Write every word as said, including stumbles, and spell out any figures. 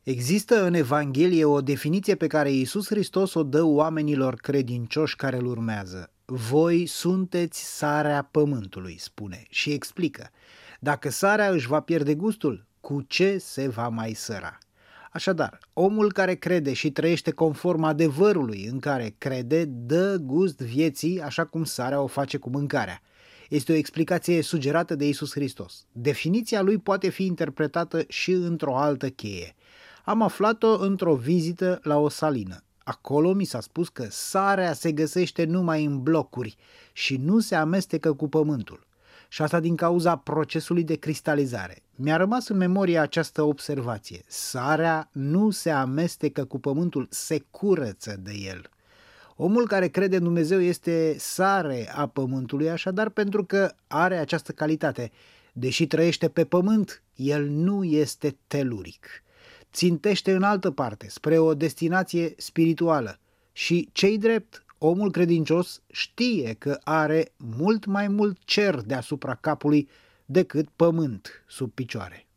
Există în Evanghelie o definiție pe care Iisus Hristos o dă oamenilor credincioși care îl urmează. Voi sunteți sarea pământului, spune, și explică. Dacă sarea își va pierde gustul, cu ce se va mai săra? Așadar, omul care crede și trăiește conform adevărului în care crede, dă gust vieții așa cum sarea o face cu mâncarea. Este o explicație sugerată de Iisus Hristos. Definiția lui poate fi interpretată și într-o altă cheie. Am aflat-o într-o vizită la o salină. Acolo mi s-a spus că sarea se găsește numai în blocuri și nu se amestecă cu pământul. Și asta din cauza procesului de cristalizare. Mi-a rămas în memorie această observație. Sarea nu se amestecă cu pământul, se curăță de el. Omul care crede în Dumnezeu este sare a pământului, așadar pentru că are această calitate. Deși trăiește pe pământ, el nu este teluric. Țintește în altă parte, spre o destinație spirituală. Și ce-i drept, omul credincios știe că are mult mai mult cer deasupra capului decât pământ sub picioare.